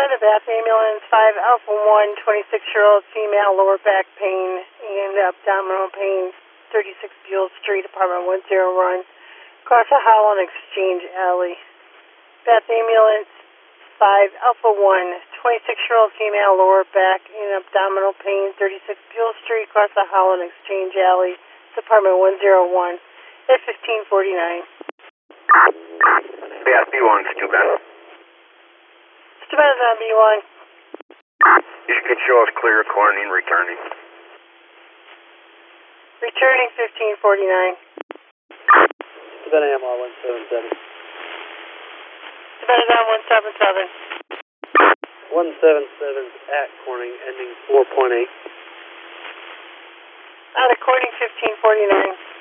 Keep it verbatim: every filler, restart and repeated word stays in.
Savannah Bath Ambulance, five Alpha one, twenty-six-year-old female, lower back pain and abdominal pain, thirty-six Buell Street, apartment one zero one, across the Holland Exchange Alley. Bath Ambulance, five Alpha one, twenty-six-year-old female, lower back and abdominal pain, thirty-six Buell Street, across the Holland Exchange Alley, apartment one zero one, at fifteen forty-nine. Bath B one, Steuben. Steuben's on B one. You can show us clear, coroning, returning. Returning fifteen forty-nine. Steuben A M R one seven seven. Steuben's on one seven seven. one seven seven at Corning, ending four point eight. Out of Corning fifteen forty-nine.